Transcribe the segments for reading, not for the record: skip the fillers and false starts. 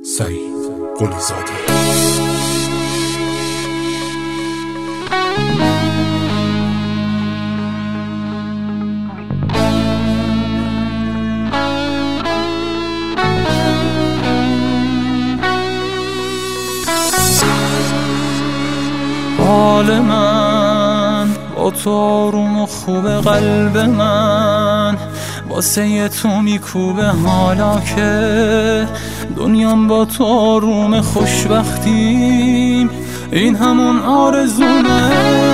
سعید قلی‌زاده. حال من با تو آروم و خوب، قلب من واسه تو میکوبه. حالا که دنیام با تو آروم، خوشبختیم این همون آرزومه.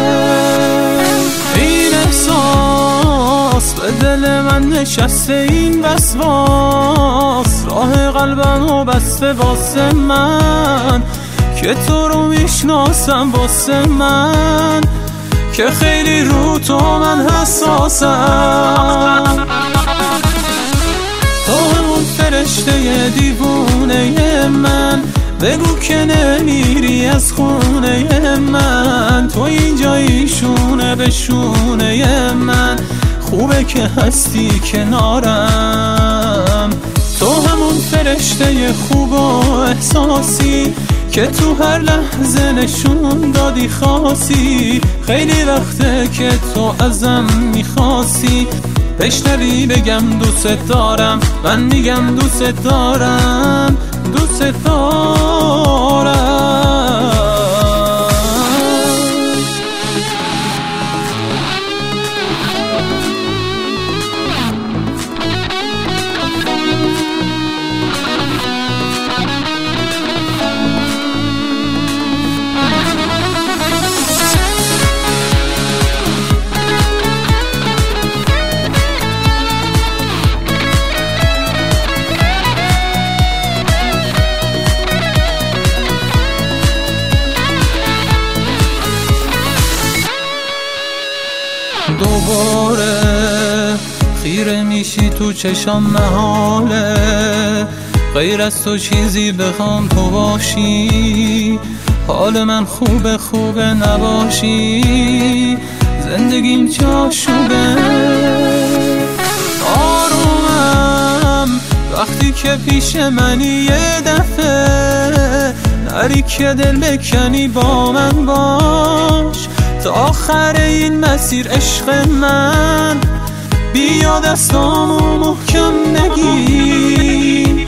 این احساس به دل من نشسته، این وسواس راه قلبمو بسته واسه من که تو رو میشناسم. واسه من که خیلی رو تو من حساسم. تو همون فرشته دیوونه من، بگو که نمیری از خونه من. تو اینجایی شونه به شونه من، خوبه که هستی کنارم. تو همون فرشته خوب و احساسی که تو هر لحظه نشون دادی خاصی. خیلی وقته که تو ازم میخواستی بشنوی بگم دوست دارم. من میگم دوست دارم، دوست دارم. دوباره خیره میشی تو چشام، محاله غیر از تو چیزی بخوام تو باشی. حال من خوبه خوبه نباشی، زندگیم جاشوبه. آرومم وقتی که پیش منی، یه دفعه نری که دل بکنی با من باش تا آخر این مسیر. عشق من بیا دستامو محکم نگیر.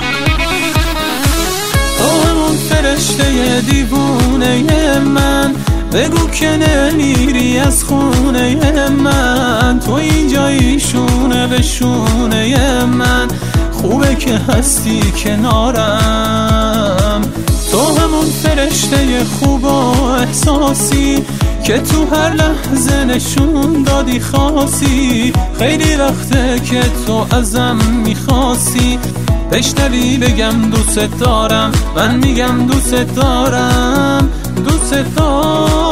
تو همون فرشته دیوونه من، بگو که نمیری از خونه من. تو اینجایی شونه به شونه من، خوبه که هستی کنارم. تو همون فرشته خوب و احساسی که تو هر لحظه نشون دادی خاصی. خیلی وقته که تو ازم میخواستی بشنوی بگم دوست دارم. من میگم دوست دارم، دوست دارم.